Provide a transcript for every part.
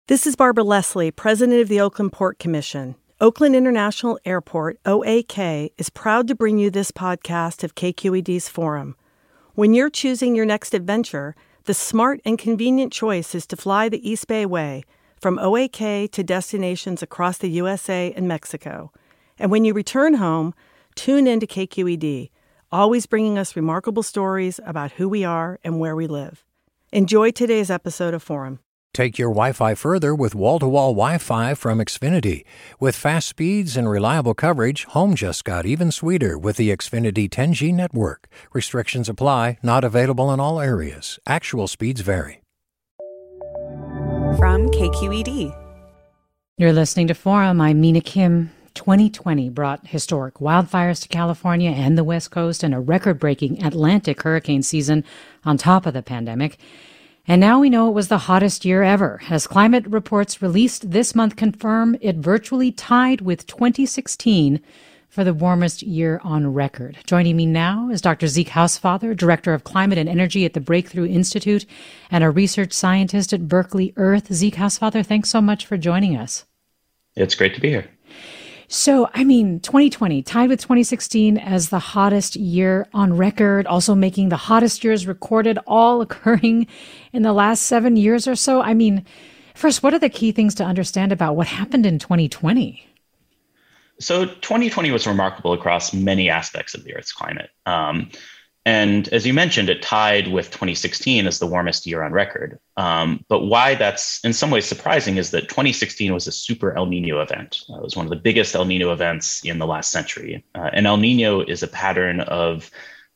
This is Barbara Leslie, President of the Oakland Port Commission. Oakland International Airport, OAK, is proud to bring you this podcast of KQED's Forum. When you're choosing your next adventure, the smart and convenient choice is to fly the East Bay Way, from OAK to destinations across the USA and Mexico. And when you return home, tune in to KQED, always bringing us remarkable stories about who we are and where we live. Enjoy today's episode of Forum. Take your Wi-Fi further with wall-to-wall Wi-Fi from Xfinity. With fast speeds and reliable coverage, home just got even sweeter with the Xfinity 10G network. Restrictions apply, not available in all areas. Actual speeds vary. From KQED. You're listening to Forum. I'm Mina Kim. 2020 brought historic wildfires to California and the West Coast and a record-breaking Atlantic hurricane season on top of the pandemic. And now we know it was the hottest year ever, as climate reports released this month confirm it virtually tied with 2016 for the warmest year on record. Joining me now is Dr. Zeke Hausfather, Director of Climate and Energy at the Breakthrough Institute and a research scientist at Berkeley Earth. Zeke Hausfather, thanks so much for joining us. It's great to be here. So, 2020 tied with 2016 as the hottest year on record, also making the hottest years recorded, all occurring in the last 7 years or so. First, what are the key things to understand about what happened in 2020? So 2020 was remarkable across many aspects of the Earth's climate. And as you mentioned, it tied with 2016 as the warmest year on record. But why that's in some ways surprising is that 2016 was a super El Nino event. It was one of the biggest El Nino events in the last century. And El Nino is a pattern of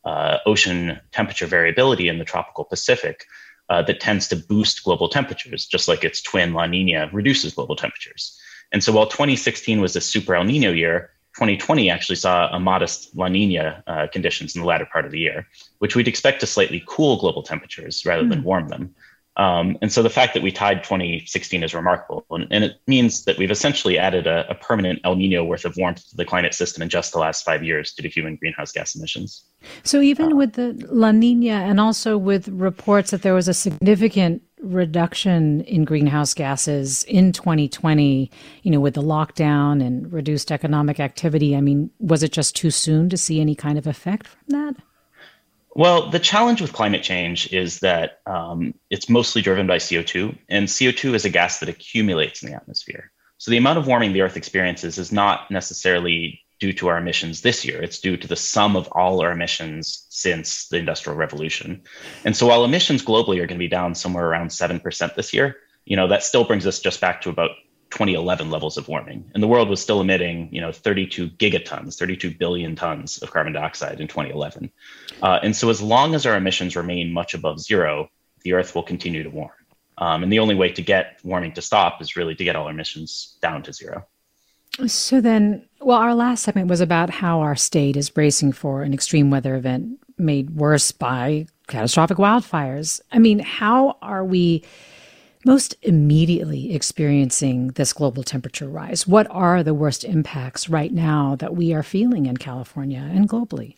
ocean temperature variability in the tropical Pacific that tends to boost global temperatures, just like its twin La Nina reduces global temperatures. And so while 2016 was a super El Nino year, 2020 actually saw a modest La Nina conditions in the latter part of the year, which we'd expect to slightly cool global temperatures rather than warm them. And so the fact that we tied 2016 is remarkable. And it means that we've essentially added a permanent El Nino worth of warmth to the climate system in just the last 5 years due to human greenhouse gas emissions. So even with the La Nina and also with reports that there was a significant reduction in greenhouse gases in 2020, with the lockdown and reduced economic activity, was it just too soon to see any kind of effect from that? Well, the challenge with climate change is that it's mostly driven by CO2, and CO2 is a gas that accumulates in the atmosphere. So the amount of warming the Earth experiences is not necessarily due to our emissions this year. It's due to the sum of all our emissions since the Industrial Revolution. And so while emissions globally are going to be down somewhere around 7% this year, that still brings us just back to about 2011 levels of warming. And the world was still emitting, 32 gigatons, 32 billion tons of carbon dioxide in 2011. And so as long as our emissions remain much above zero, the Earth will continue to warm. And the only way to get warming to stop is really to get all our emissions down to zero. So then, our last segment was about how our state is bracing for an extreme weather event made worse by catastrophic wildfires. How are we most immediately experiencing this global temperature rise? What are the worst impacts right now that we are feeling in California and globally?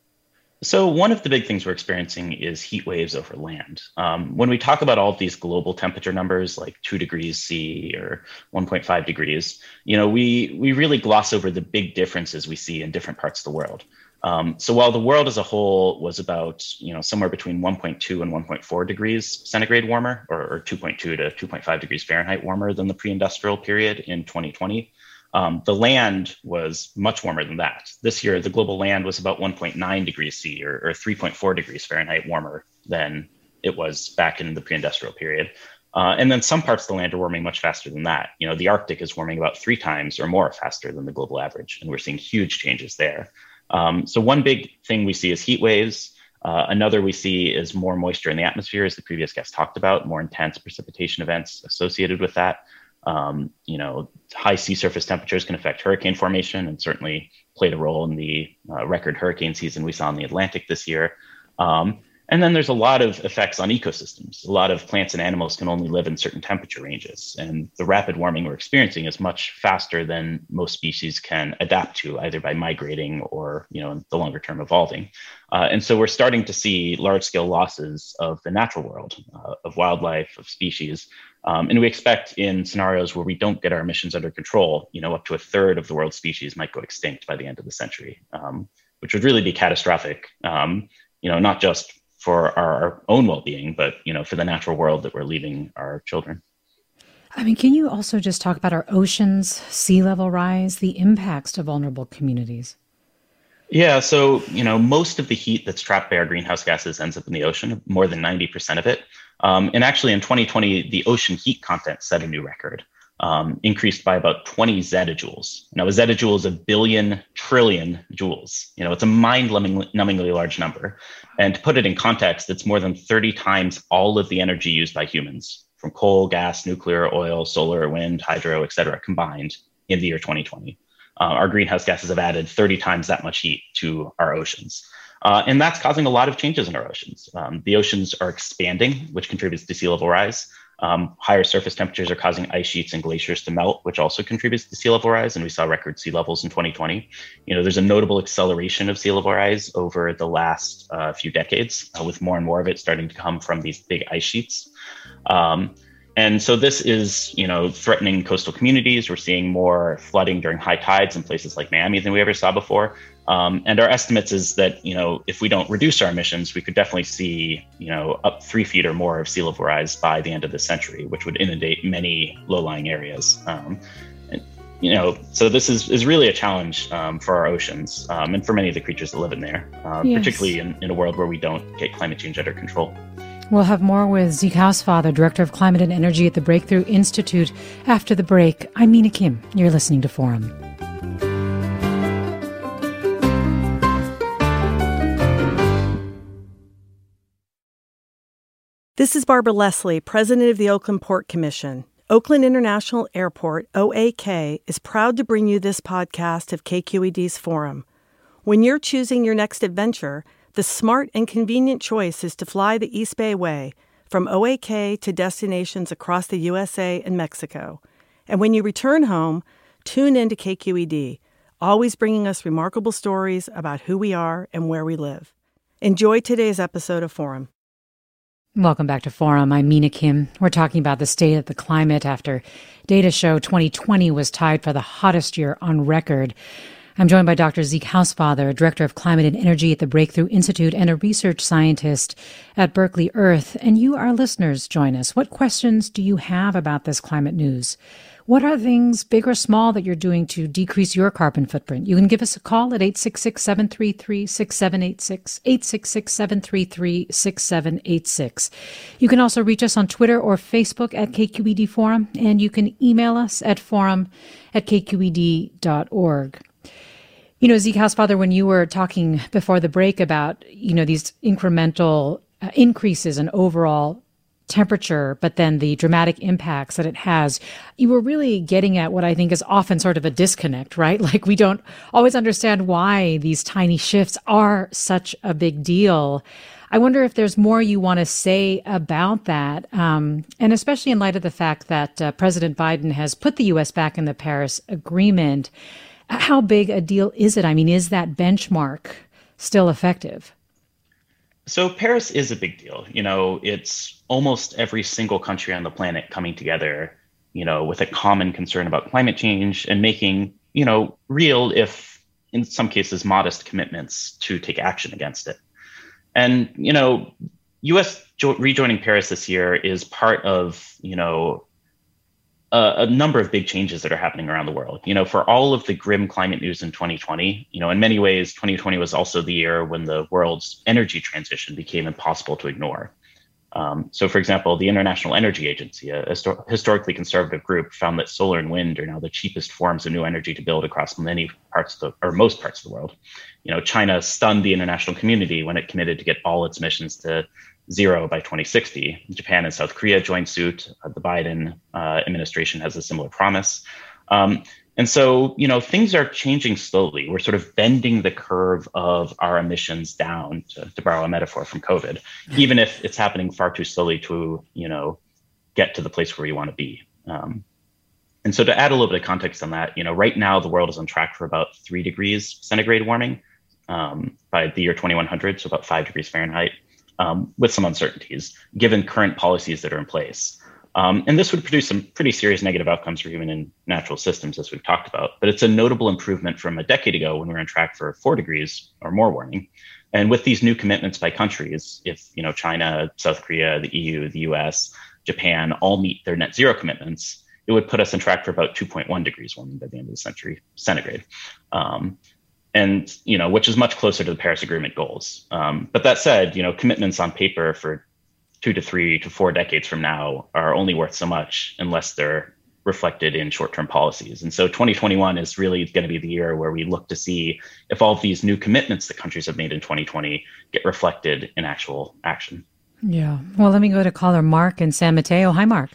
So one of the big things we're experiencing is heat waves over land. When we talk about all of these global temperature numbers like 2 degrees C or 1.5 degrees, we really gloss over the big differences we see in different parts of the world. So while the world as a whole was about, somewhere between 1.2 and 1.4 degrees centigrade warmer, or 2.2 to 2.5 degrees Fahrenheit warmer than the pre-industrial period in 2020, the land was much warmer than that. This year, the global land was about 1.9 degrees C or 3.4 degrees Fahrenheit warmer than it was back in the pre-industrial period. And then some parts of the land are warming much faster than that. The Arctic is warming about 3 times or more faster than the global average, and we're seeing huge changes there. So one big thing we see is heat waves. Another we see is more moisture in the atmosphere, as the previous guest talked about, more intense precipitation events associated with that. High sea surface temperatures can affect hurricane formation and certainly played a role in the record hurricane season we saw in the Atlantic this year. And then there's a lot of effects on ecosystems. A lot of plants and animals can only live in certain temperature ranges. And the rapid warming we're experiencing is much faster than most species can adapt to, either by migrating or, in the longer term evolving. And so we're starting to see large scale losses of the natural world, of wildlife, of species, And we expect in scenarios where we don't get our emissions under control, up to a third of the world's species might go extinct by the end of the century, which would really be catastrophic, not just for our own well-being, but, for the natural world that we're leaving our children. I mean, can you also just talk about our oceans, sea level rise, the impacts to vulnerable communities? Yeah, so, most of the heat that's trapped by our greenhouse gases ends up in the ocean, more than 90% of it. And actually in 2020, the ocean heat content set a new record, increased by about 20 zettajoules. Now, a zettajoule is 1 billion trillion joules. It's a mind-numbingly large number. And to put it in context, it's more than 30 times all of the energy used by humans, from coal, gas, nuclear, oil, solar, wind, hydro, et cetera, combined in the year 2020. Our greenhouse gases have added 30 times that much heat to our oceans. And that's causing a lot of changes in our oceans. The oceans are expanding, which contributes to sea level rise. Higher surface temperatures are causing ice sheets and glaciers to melt, which also contributes to sea level rise. And we saw record sea levels in 2020. There's a notable acceleration of sea level rise over the last few decades, with more and more of it starting to come from these big ice sheets. And so this is, threatening coastal communities. We're seeing more flooding during high tides in places like Miami than we ever saw before. And our estimates is that, if we don't reduce our emissions, we could definitely see, up 3 feet or more of sea level rise by the end of the century, which would inundate many low-lying areas. So this is really a challenge for our oceans and for many of the creatures that live in there, particularly in a world where we don't get climate change under control. We'll have more with Zeke Hausfather, Director of Climate and Energy at the Breakthrough Institute, after the break. I'm Mina Kim. You're listening to Forum. This is Barbara Leslie, President of the Oakland Port Commission. Oakland International Airport, OAK, is proud to bring you this podcast of KQED's Forum. When you're choosing your next adventure, the smart and convenient choice is to fly the East Bay Way from OAK to destinations across the USA and Mexico. And when you return home, tune in to KQED, always bringing us remarkable stories about who we are and where we live. Enjoy today's episode of Forum. Welcome back to Forum. I'm Mina Kim. We're talking about the state of the climate after data show 2020 was tied for the hottest year on record. I'm joined by Dr. Zeke Hausfather, Director of Climate and Energy at the Breakthrough Institute and a research scientist at Berkeley Earth. And you, our listeners, join us. What questions do you have about this climate news? What are things, big or small, that you're doing to decrease your carbon footprint? You can give us a call at 866-733-6786, 866-733-6786. You can also reach us on Twitter or Facebook at KQED Forum, and you can email us at forum@kqed.org. Zeke Hausfather, when you were talking before the break about, these incremental increases in overall temperature, but then the dramatic impacts that it has, you were really getting at what I think is often sort of a disconnect, right? Like, we don't always understand why these tiny shifts are such a big deal. I wonder if there's more you want to say about that, and especially in light of the fact that President Biden has put the U.S. back in the Paris Agreement. How big a deal is it? I mean, is that benchmark still effective? So Paris is a big deal. It's almost every single country on the planet coming together, with a common concern about climate change and making, real, if in some cases modest, commitments to take action against it. And, U.S. rejoining Paris this year is part of, a number of big changes that are happening around the world. For all of the grim climate news in 2020, in many ways, 2020 was also the year when the world's energy transition became impossible to ignore. So, for example, the International Energy Agency, a historically conservative group, found that solar and wind are now the cheapest forms of new energy to build across most parts of the world. China stunned the international community when it committed to get all its emissions to zero by 2060. Japan and South Korea joined suit. The Biden administration has a similar promise. And so, things are changing slowly. We're sort of bending the curve of our emissions down, to borrow a metaphor from COVID, even if it's happening far too slowly to, get to the place where we want to be. And so to add a little bit of context on that, right now the world is on track for about 3 degrees centigrade warming by the year 2100, so about 5 degrees Fahrenheit. With some uncertainties, given current policies that are in place. And this would produce some pretty serious negative outcomes for human and natural systems, as we've talked about. But it's a notable improvement from a decade ago when we were on track for 4 degrees or more warming. And with these new commitments by countries, if China, South Korea, the EU, the US, Japan all meet their net zero commitments, it would put us on track for about 2.1 degrees warming by the end of the century centigrade. And which is much closer to the Paris Agreement goals. But that said, commitments on paper for 2 to 3 to 4 decades from now are only worth so much unless they're reflected in short-term policies. And so 2021 is really going to be the year where we look to see if all of these new commitments that countries have made in 2020 get reflected in actual action. Yeah. Well, let me go to caller Mark in San Mateo. Hi, Mark.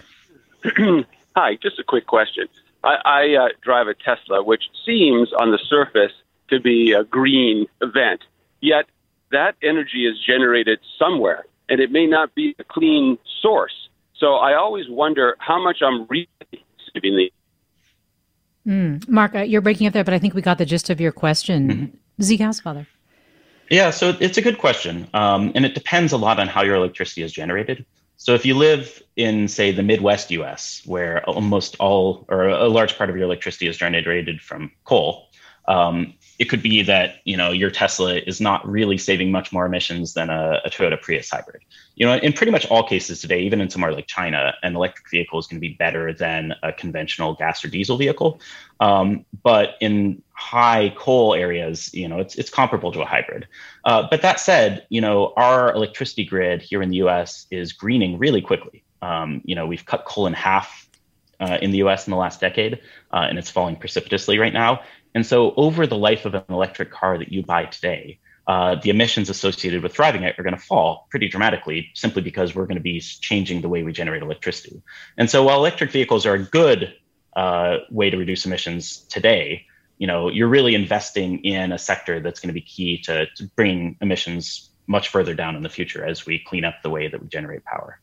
Hi, just a quick question. I drive a Tesla, which seems on the surface to be a green event, yet that energy is generated somewhere, and it may not be a clean source. So I always wonder how much I'm really saving the... Mark, you're breaking up there, but I think we got the gist of your question. Mm-hmm. Zeke Housefather. Yeah, so it's a good question. And it depends a lot on how your electricity is generated. So if you live in, say, the Midwest US, where almost all or a large part of your electricity is generated from coal, it could be that, your Tesla is not really saving much more emissions than a Toyota Prius hybrid. In pretty much all cases today, even in somewhere like China, an electric vehicle is going to be better than a conventional gas or diesel vehicle. But in high coal areas, it's comparable to a hybrid. But that said, our electricity grid here in the US is greening really quickly. We've cut coal in half in the US in the last decade, and it's falling precipitously right now. And so over the life of an electric car that you buy today, the emissions associated with driving it are going to fall pretty dramatically simply because we're going to be changing the way we generate electricity. And so while electric vehicles are a good way to reduce emissions today, you're really investing in a sector that's going to be key to bringing emissions much further down in the future as we clean up the way that we generate power.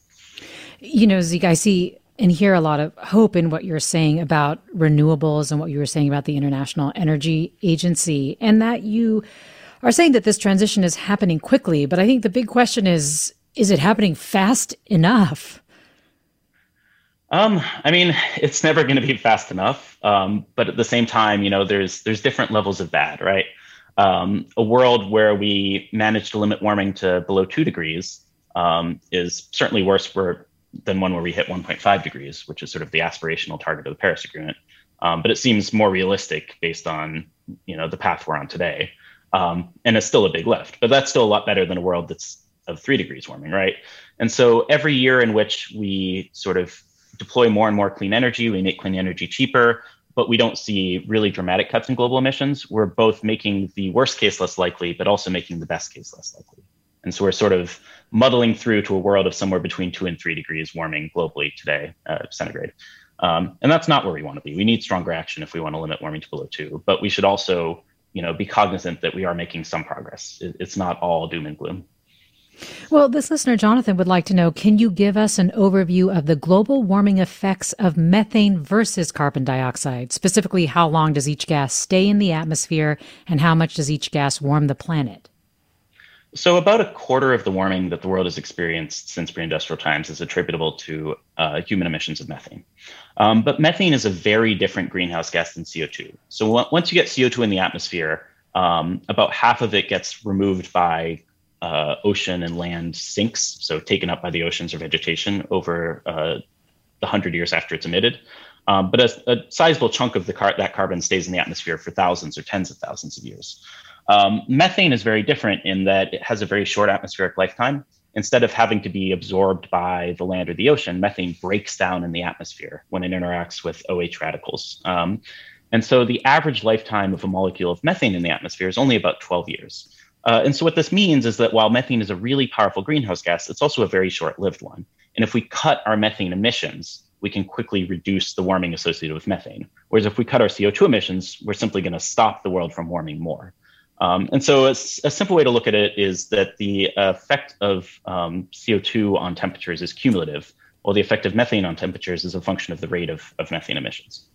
Zeke, I see and hear a lot of hope in what you're saying about renewables and what you were saying about the International Energy Agency, and that you are saying that this transition is happening quickly. But I think the big question is it happening fast enough? It's never going to be fast enough. But at the same time, there's different levels of bad, right? A world where we manage to limit warming to below 2 degrees is certainly worse than one where we hit 1.5 degrees, which is sort of the aspirational target of the Paris Agreement. But it seems more realistic based on, the path we're on today. And it's still a big lift, but that's still a lot better than a world that's of 3 degrees warming, right? And so every year in which we sort of deploy more and more clean energy, we make clean energy cheaper, but we don't see really dramatic cuts in global emissions, we're both making the worst case less likely, but also making the best case less likely. And so we're sort of muddling through to a world of somewhere between 2 and 3 degrees warming globally today, centigrade. And that's not where we want to be. We need stronger action if we want to limit warming to below 2. But we should also, be cognizant that we are making some progress. It's not all doom and gloom. Well, this listener, Jonathan, would like to know, can you give us an overview of the global warming effects of methane versus carbon dioxide? Specifically, how long does each gas stay in the atmosphere and how much does each gas warm the planet? So about a quarter of the warming that the world has experienced since pre-industrial times is attributable to human emissions of methane. But methane is a very different greenhouse gas than CO2. So once you get CO2 in the atmosphere, about half of it gets removed by ocean and land sinks, so taken up by the oceans or vegetation over the 100 years after it's emitted. But a sizable chunk of that carbon stays in the atmosphere for thousands or tens of thousands of years. Methane is very different in that it has a very short atmospheric lifetime. Instead of having to be absorbed by the land or the ocean, methane breaks down in the atmosphere when it interacts with OH radicals. And so the average lifetime of a molecule of methane in the atmosphere is only about 12 years. And so what this means is that while methane is a really powerful greenhouse gas, it's also a very short-lived one. And if we cut our methane emissions, we can quickly reduce the warming associated with methane. Whereas if we cut our CO2 emissions, we're simply going to stop the world from warming more. And so a simple way to look at it is that the effect of CO2 on temperatures is cumulative, while the effect of methane on temperatures is a function of the rate of methane emissions.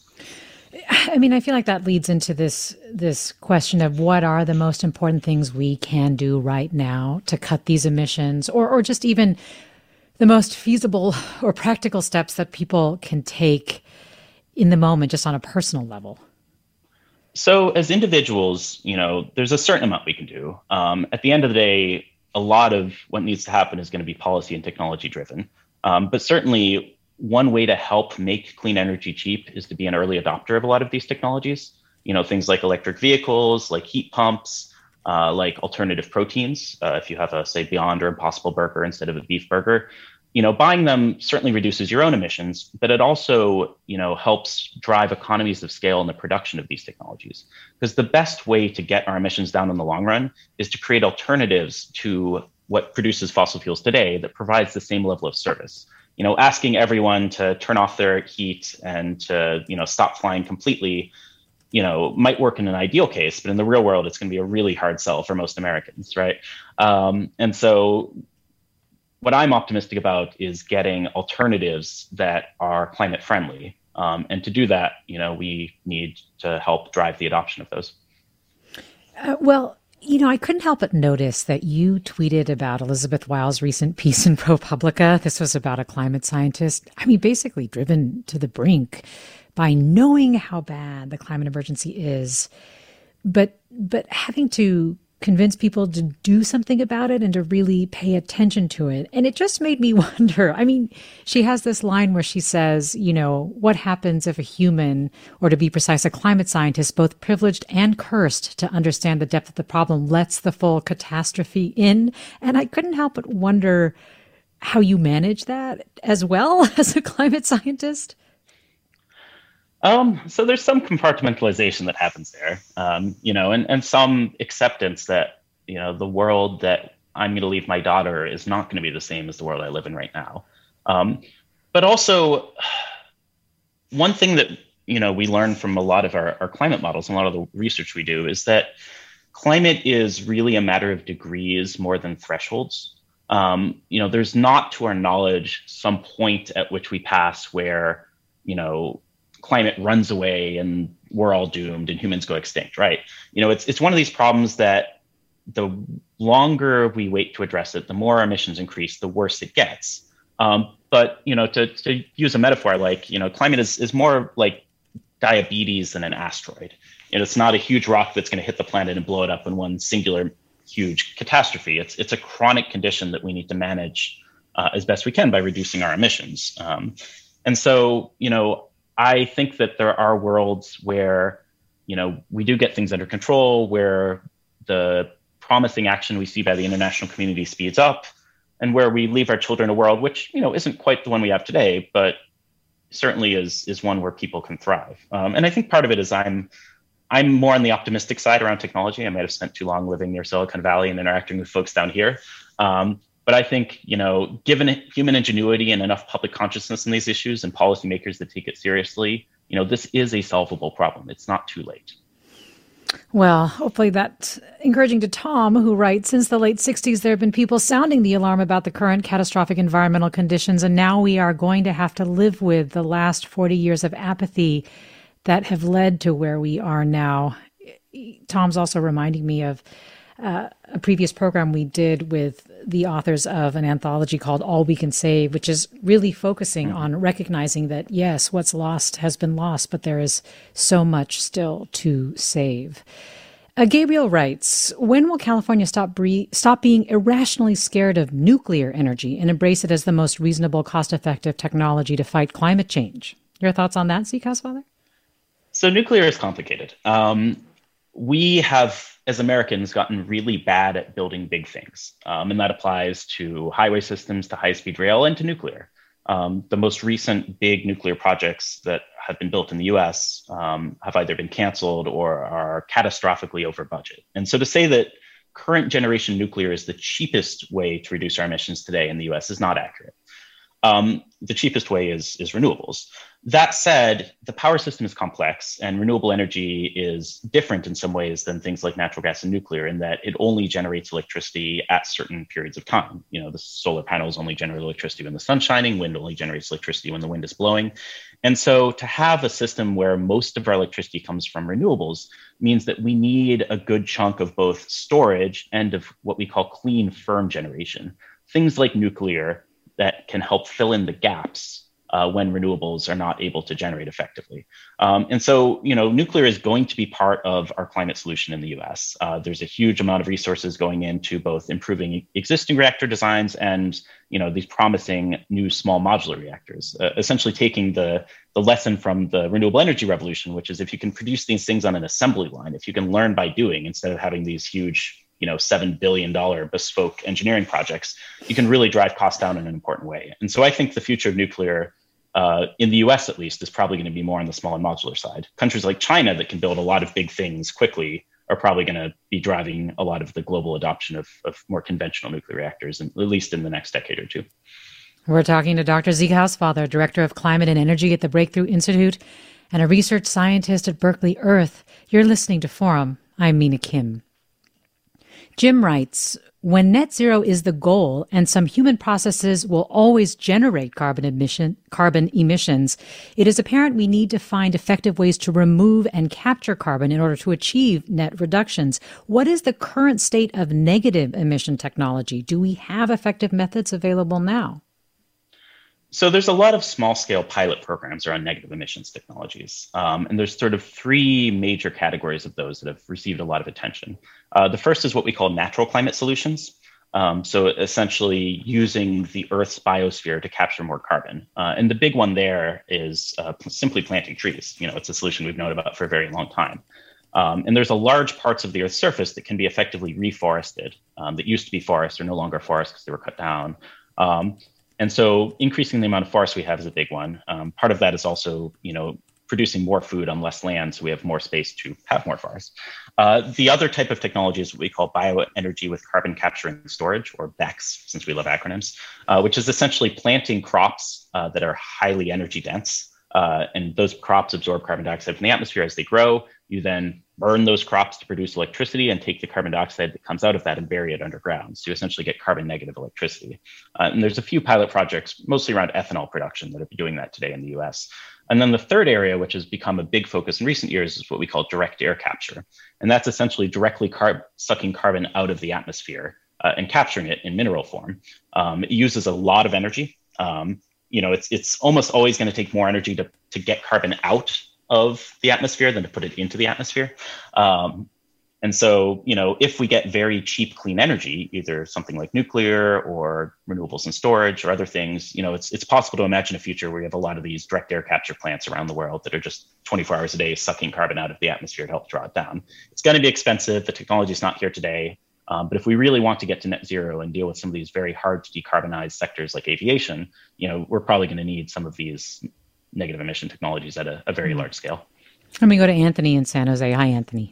I feel like that leads into this question of what are the most important things we can do right now to cut these emissions, or just even the most feasible or practical steps that people can take in the moment, just on a personal level? So as individuals, there's a certain amount we can do. At the end of the day, a lot of what needs to happen is going to be policy and technology driven. But certainly one way to help make clean energy cheap is to be an early adopter of a lot of these technologies. Things like electric vehicles, like heat pumps, like alternative proteins. If you have a, say, Beyond or Impossible burger instead of a beef burger, buying them certainly reduces your own emissions, but it also, helps drive economies of scale in the production of these technologies. Because the best way to get our emissions down in the long run is to create alternatives to what produces fossil fuels today that provides the same level of service. Asking everyone to turn off their heat and to, stop flying completely, might work in an ideal case, but in the real world, it's going to be a really hard sell for most Americans, right? And so what I'm optimistic about is getting alternatives that are climate friendly. And to do that, we need to help drive the adoption of those. I couldn't help but notice that you tweeted about Elizabeth Weil's recent piece in ProPublica. This was about a climate scientist, basically driven to the brink by knowing how bad the climate emergency is, but having to convince people to do something about it and to really pay attention to it. And it just made me wonder. She has this line where she says, what happens if a human, or to be precise, a climate scientist, both privileged and cursed to understand the depth of the problem, lets the full catastrophe in? And I couldn't help but wonder how you manage that as well as a climate scientist. So there's some compartmentalization that happens there, and some acceptance that, the world that I'm going to leave my daughter is not going to be the same as the world I live in right now. But also, one thing that, we learn from a lot of our climate models and a lot of the research we do is that climate is really a matter of degrees more than thresholds. There's not, to our knowledge, some point at which we pass where, climate runs away and we're all doomed and humans go extinct, right? It's one of these problems that the longer we wait to address it, the more our emissions increase, the worse it gets. But to use a metaphor, like, climate is more like diabetes than an asteroid. It's not a huge rock that's going to hit the planet and blow it up in one singular huge catastrophe. It's a chronic condition that we need to manage as best we can by reducing our emissions. And so, I think that there are worlds where, we do get things under control, where the promising action we see by the international community speeds up, and where we leave our children a world which, isn't quite the one we have today, but certainly is one where people can thrive. And I think part of it is I'm more on the optimistic side around technology. I might have spent too long living near Silicon Valley and interacting with folks down here. But I think, given human ingenuity and enough public consciousness in these issues and policymakers that take it seriously, this is a solvable problem. It's not too late. Well, hopefully that's encouraging to Tom, who writes, since the late 60s, there have been people sounding the alarm about the current catastrophic environmental conditions, and now we are going to have to live with the last 40 years of apathy that have led to where we are now. Tom's also reminding me of a previous program we did with the authors of an anthology called All We Can Save, which is really focusing on recognizing that, yes, what's lost has been lost, but there is so much still to save. Gabriel writes, when will California stop being irrationally scared of nuclear energy and embrace it as the most reasonable, cost-effective technology to fight climate change? Your thoughts on that, C. Kasfather? So nuclear is complicated. We have, as Americans, gotten really bad at building big things. And that applies to highway systems, to high-speed rail, and to nuclear. The most recent big nuclear projects that have been built in the US have either been canceled or are catastrophically over budget. And so to say that current generation nuclear is the cheapest way to reduce our emissions today in the US is not accurate. The cheapest way is renewables. That said, the power system is complex, and renewable energy is different in some ways than things like natural gas and nuclear, in that it only generates electricity at certain periods of time. The solar panels only generate electricity when the sun's shining, wind only generates electricity when the wind is blowing. And so to have a system where most of our electricity comes from renewables means that we need a good chunk of both storage and of what we call clean, firm generation. Things like nuclear that can help fill in the gaps when renewables are not able to generate effectively. And so, nuclear is going to be part of our climate solution in the US. There's a huge amount of resources going into both improving existing reactor designs and, these promising new small modular reactors, essentially taking the lesson from the renewable energy revolution, which is if you can produce these things on an assembly line, if you can learn by doing instead of having these huge $7 billion bespoke engineering projects, you can really drive costs down in an important way. And so I think the future of nuclear, in the US at least, is probably going to be more on the small and modular side. Countries like China that can build a lot of big things quickly are probably going to be driving a lot of the global adoption of more conventional nuclear reactors, at least in the next decade or two. We're talking to Dr. Zeke Hausfather, Director of Climate and Energy at the Breakthrough Institute and a research scientist at Berkeley Earth. You're listening to Forum. I'm Mina Kim. Jim writes, when net zero is the goal and some human processes will always generate carbon emissions, it is apparent we need to find effective ways to remove and capture carbon in order to achieve net reductions. What is the current state of negative emission technology? Do we have effective methods available now? So there's a lot of small-scale pilot programs around negative emissions technologies. And there's sort of three major categories of those that have received a lot of attention. The first is what we call natural climate solutions. So essentially using the Earth's biosphere to capture more carbon. And the big one there is simply planting trees. It's a solution we've known about for a very long time. And there's a large parts of the Earth's surface that can be effectively reforested, that used to be forests are no longer forests because they were cut down. And so increasing the amount of forest we have is a big one. Part of that is also, producing more food on less land, so we have more space to have more forests. The other type of technology is what we call bioenergy with carbon capture and storage, or BECCS, since we love acronyms, which is essentially planting crops that are highly energy dense. And those crops absorb carbon dioxide from the atmosphere as they grow. You then burn those crops to produce electricity and take the carbon dioxide that comes out of that and bury it underground. So you essentially get carbon negative electricity. And there's a few pilot projects, mostly around ethanol production, that are doing that today in the US. And then the third area, which has become a big focus in recent years, is what we call direct air capture. And that's essentially directly sucking carbon out of the atmosphere and capturing it in mineral form. It uses a lot of energy. It's almost always going to take more energy to get carbon out of the atmosphere than to put it into the atmosphere. And so, if we get very cheap, clean energy, either something like nuclear or renewables and storage or other things, it's possible to imagine a future where you have a lot of these direct air capture plants around the world that are just 24 hours a day sucking carbon out of the atmosphere to help draw it down. It's going to be expensive. The technology is not here today. But if we really want to get to net zero and deal with some of these very hard to decarbonize sectors like aviation, we're probably going to need some of these negative emission technologies at a very large scale. Let me go to Anthony in San Jose. Hi, Anthony.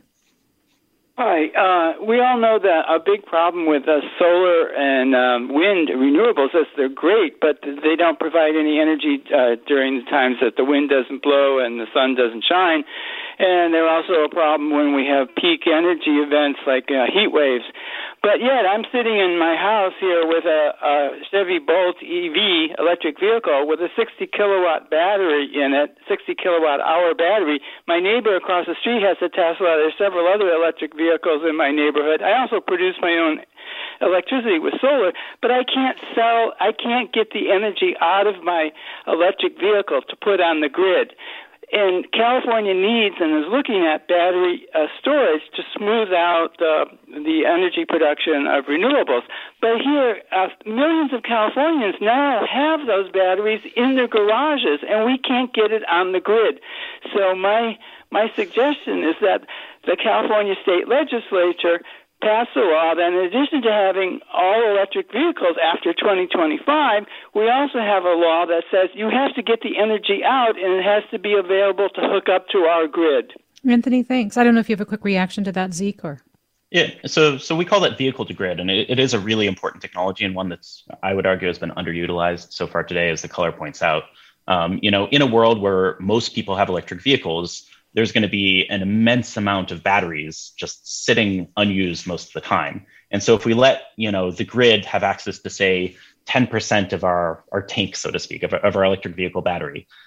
Hi. We all know that a big problem with solar and wind renewables is they're great, but they don't provide any energy during the times that the wind doesn't blow and the sun doesn't shine. And they're also a problem when we have peak energy events like heat waves. But yet I'm sitting in my house here with a Chevy Bolt EV electric vehicle with a 60 kilowatt battery in it, 60 kilowatt hour battery. My neighbor across the street has a Tesla. There's several other electric vehicles in my neighborhood. I also produce my own electricity with solar, but I can't get the energy out of my electric vehicle to put on the grid. And California needs and is looking at battery storage to smooth out the energy production of renewables. But here, millions of Californians now have those batteries in their garages, and we can't get it on the grid. So my suggestion is that the California State Legislature pass a law that in addition to having all electric vehicles after 2025, we also have a law that says you have to get the energy out and it has to be available to hook up to our grid. Anthony, thanks. I don't know if you have a quick reaction to that, Zeke, or... Yeah, so we call that vehicle to grid, and it is a really important technology and one that's, I would argue, has been underutilized so far today, as the caller points out. In a world where most people have electric vehicles, there's going to be an immense amount of batteries just sitting unused most of the time. And so if we let, the grid have access to, say, 10% of our tank, so to speak, of our electric vehicle battery,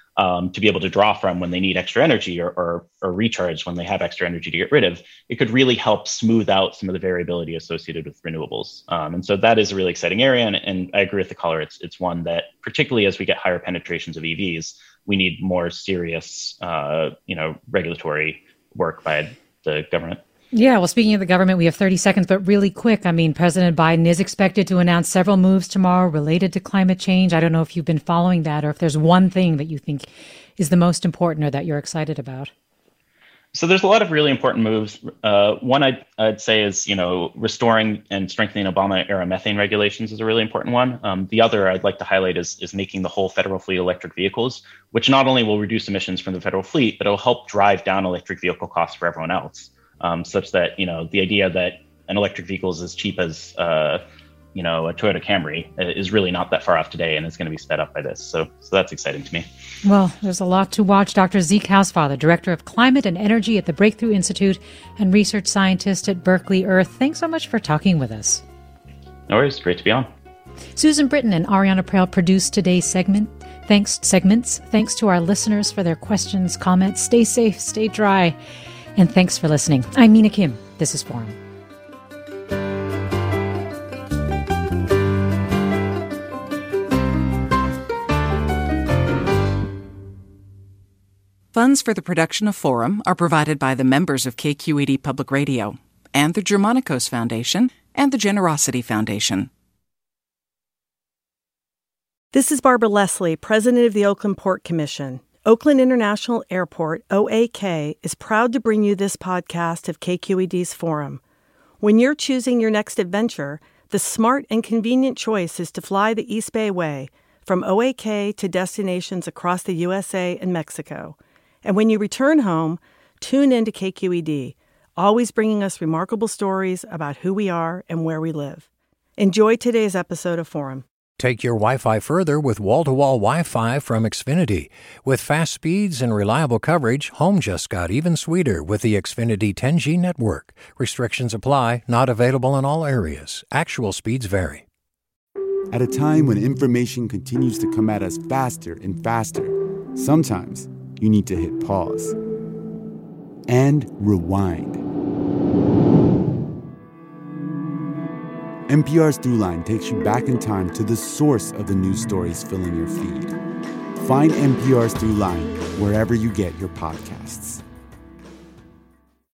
to be able to draw from when they need extra energy or recharge when they have extra energy to get rid of, it could really help smooth out some of the variability associated with renewables. And so that is a really exciting area. And I agree with the caller. It's one that, particularly as we get higher penetrations of EVs, we need more serious, regulatory work by the government. Yeah, well, speaking of the government, we have 30 seconds, but really quick. I mean, President Biden is expected to announce several moves tomorrow related to climate change. I don't know if you've been following that or if there's one thing that you think is the most important or that you're excited about. So there's a lot of really important moves. One I'd say is, restoring and strengthening Obama-era methane regulations is a really important one. The other I'd like to highlight is making the whole federal fleet electric vehicles, which not only will reduce emissions from the federal fleet, but it'll help drive down electric vehicle costs for everyone else. Such that, the idea that an electric vehicle is as cheap as, a Toyota Camry is really not that far off today, and it's going to be sped up by this. So that's exciting to me. Well, there's a lot to watch. Dr. Zeke Hausfather, Director of Climate and Energy at the Breakthrough Institute and Research Scientist at Berkeley Earth. Thanks so much for talking with us. No worries. Great to be on. Susan Britton and Ariana Prel produced today's segments. Thanks to our listeners for their questions, comments. Stay safe, stay dry. And thanks for listening. I'm Mina Kim. This is Forum. Funds for the production of Forum are provided by the members of KQED Public Radio and the Germanicos Foundation and the Generosity Foundation. This is Barbara Leslie, President of the Oakland Port Commission. Oakland International Airport, OAK, is proud to bring you this podcast of KQED's Forum. When you're choosing your next adventure, the smart and convenient choice is to fly the East Bay Way from OAK to destinations across the USA and Mexico. And when you return home, tune in to KQED, always bringing us remarkable stories about who we are and where we live. Enjoy today's episode of Forum. Take your Wi-Fi further with wall-to-wall Wi-Fi from Xfinity. With fast speeds and reliable coverage, home just got even sweeter with the Xfinity 10G network. Restrictions apply, not available in all areas. Actual speeds vary. At a time when information continues to come at us faster and faster, sometimes you need to hit pause and rewind. NPR's Throughline takes you back in time to the source of the news stories filling your feed. Find NPR's Throughline wherever you get your podcasts.